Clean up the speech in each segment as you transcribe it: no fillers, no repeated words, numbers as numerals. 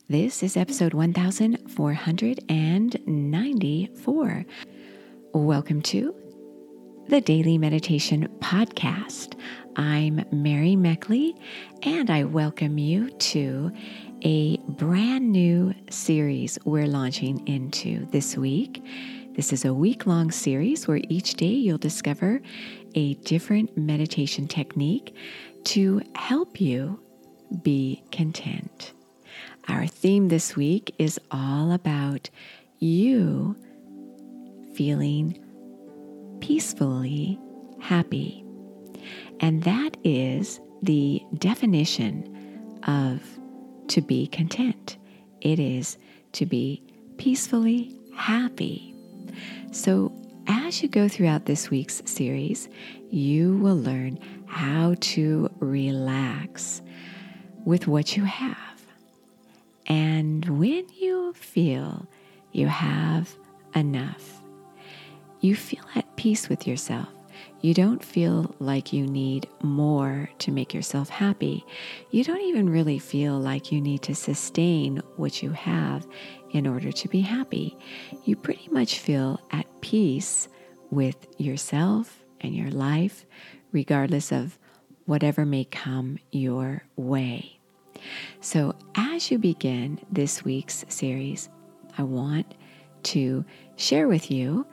This is episode 1494. Welcome to the Daily Meditation Podcast. I'm Mary Meckley, and I welcome you to a brand new series we're launching into this week. This is a week-long series where each day you'll discover a different meditation technique to help you be content. Our theme this week is all about you feeling peacefully happy. And that is the definition of to be content. It is to be peacefully happy. So as you go throughout this week's series, you will learn how to relax with what you have. And when you feel you have enough, you feel at peace with yourself. You don't feel like you need more to make yourself happy. You don't even really feel like you need to sustain what you have in order to be happy. You pretty much feel at peace with yourself and your life, regardless of whatever may come your way. So as you begin this week's series, I want to share with you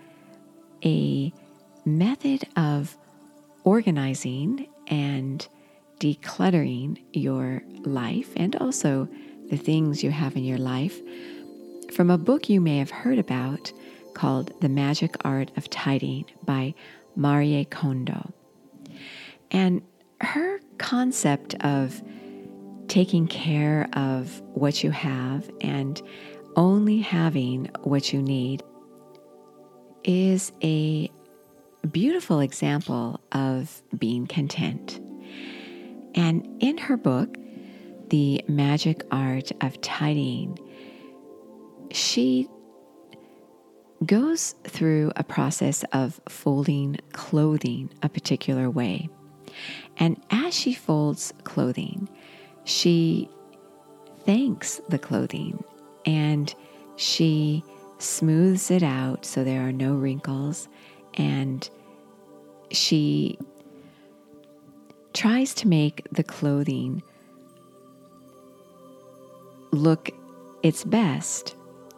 a method of organizing and decluttering your life and also the things you have in your life from a book you may have heard about called The Magic Art of Tidying by Marie Kondo. And her concept of taking care of what you have and only having what you need is a beautiful example of being content. And in her book, The Magic Art of Tidying, she goes through a process of folding clothing a particular way. And as she folds clothing, she thanks the clothing and she smooths it out so there are no wrinkles, and she tries to make the clothing look its best,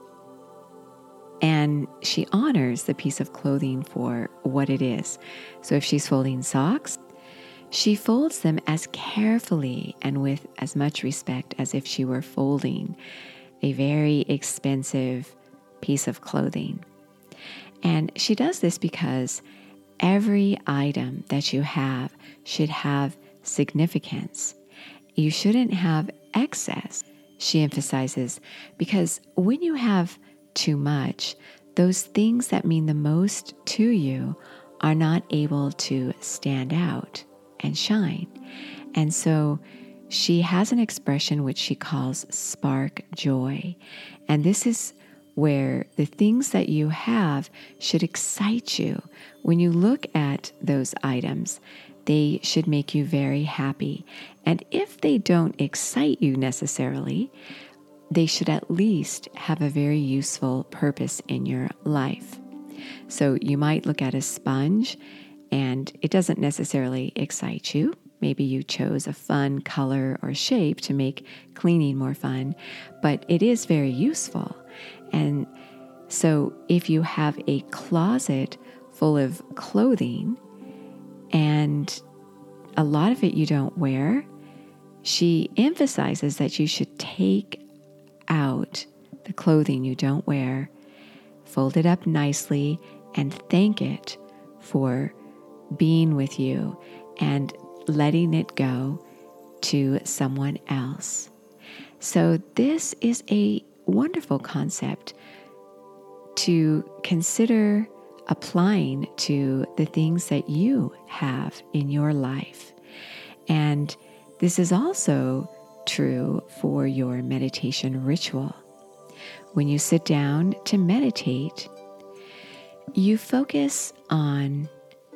and she honors the piece of clothing for what it is. So if she's folding socks, she folds them as carefully and with as much respect as if she were folding a very expensive piece of clothing. And she does this because every item that you have should have significance. You shouldn't have excess, she emphasizes, because when you have too much, those things that mean the most to you are not able to stand out and shine. And so she has an expression which she calls spark joy. And this is where the things that you have should excite you. When you look at those items, they should make you very happy. And if they don't excite you necessarily, they should at least have a very useful purpose in your life. So you might look at a sponge and it doesn't necessarily excite you. Maybe you chose a fun color or shape to make cleaning more fun, but it is very useful. And so if you have a closet full of clothing and a lot of it you don't wear, she emphasizes that you should take out the clothing you don't wear, fold it up nicely, and thank it for being with you and letting it go to someone else. So this is a wonderful concept to consider applying to the things that you have in your life. And this is also true for your meditation ritual. When you sit down to meditate, you focus on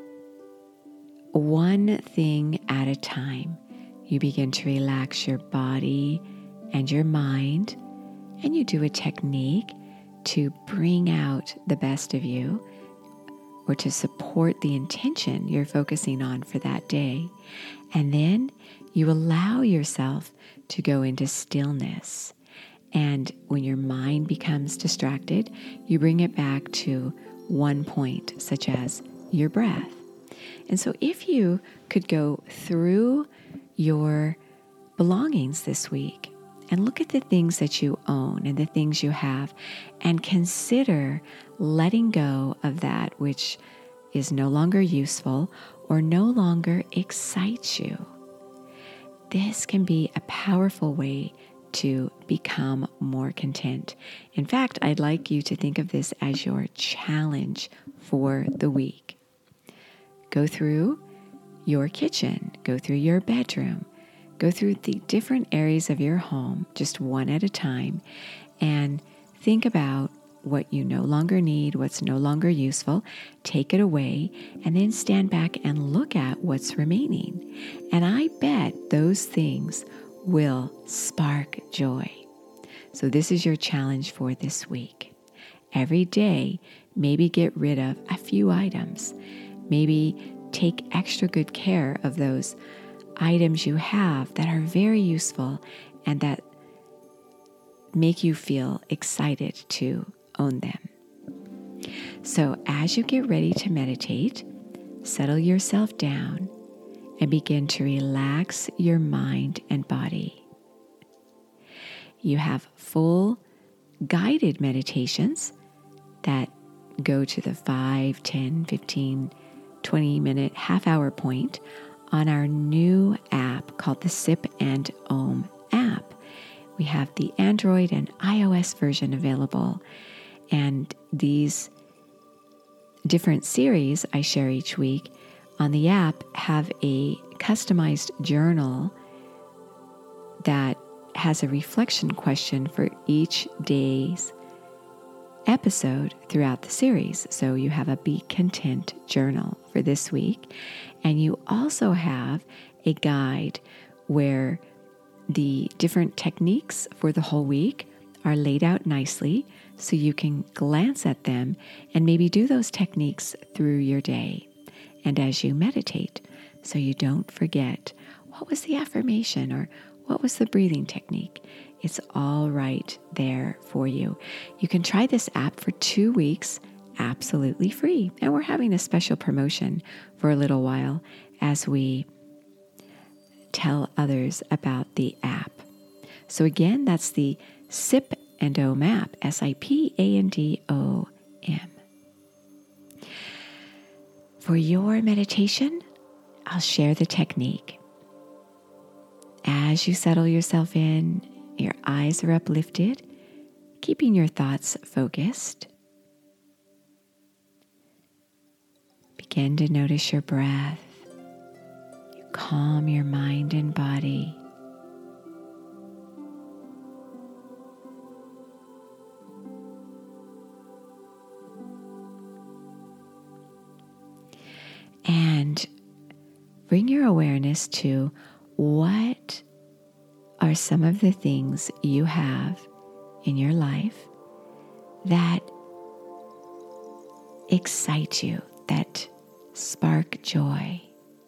one thing at a time. You begin to relax your body and your mind and you do a technique to bring out the best of you or to support the intention you're focusing on for that day. And then you allow yourself to go into stillness. And when your mind becomes distracted, you bring it back to one point, such as your breath. And so if you could go through your belongings this week and look at the things that you own and the things you have and consider letting go of that which is no longer useful or no longer excites you. This can be a powerful way to become more content. In fact, I'd like you to think of this as your challenge for the week. Go through your kitchen, go through your bedroom, go through the different areas of your home, just one at a time, and think about what you no longer need, what's no longer useful, take it away, and then stand back and look at what's remaining. And I bet those things will spark joy. So this is your challenge for this week. Every day, maybe get rid of a few items. Maybe take extra good care of those items you have that are very useful and that make you feel excited to own them. So as you get ready to meditate, settle yourself down and begin to relax your mind and body. You have full guided meditations that go to the 5, 10, 15, 20-minute, half-hour point on our new app called the Sip and Om app. We have the Android and iOS version available, and these different series I share each week on the app have a customized journal that has a reflection question for each day's episode throughout the series. So you have a Be Content journal for this week, and you also have a guide where the different techniques for the whole week are laid out nicely so you can glance at them and maybe do those techniques through your day and as you meditate, so you don't forget what was the affirmation or what was the breathing technique. It's all right there for you. You can try this app for 2 weeks absolutely free. And we're having a special promotion for a little while as we tell others about the app. So again, that's the Sip and Om app, SIPANDOM. For your meditation, I'll share the technique. As you settle yourself in, your eyes are uplifted, keeping your thoughts focused. Begin to notice your breath. You calm your mind and body. And bring your awareness to what are some of the things you have in your life that excite you, that spark joy.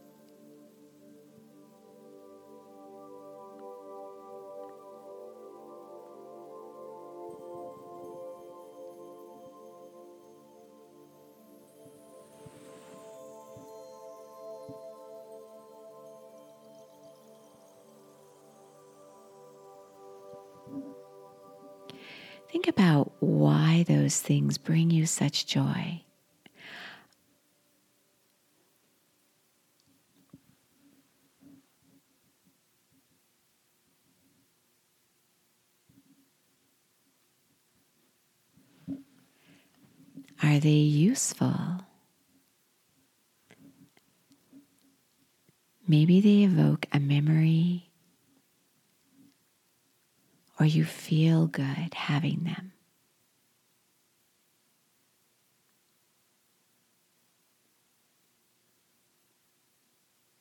Think about why those things bring you such joy. Are they useful? Maybe they evoke a memory, or you feel good having them.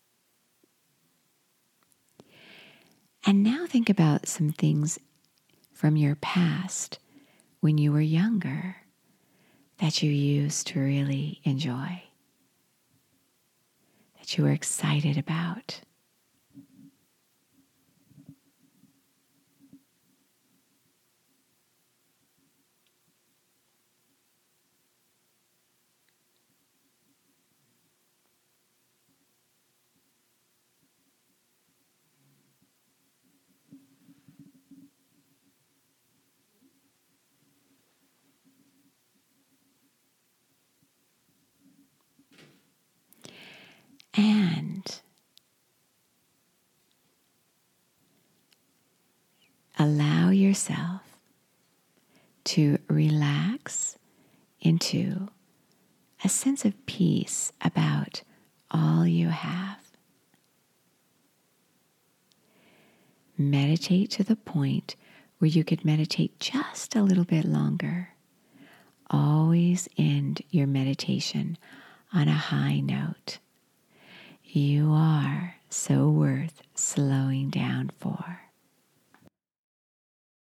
And now think about some things from your past when you were younger that you used to really enjoy, that you were excited about. And allow yourself to relax into a sense of peace about all you have. Meditate to the point where you could meditate just a little bit longer. Always end your meditation on a high note. You are so worth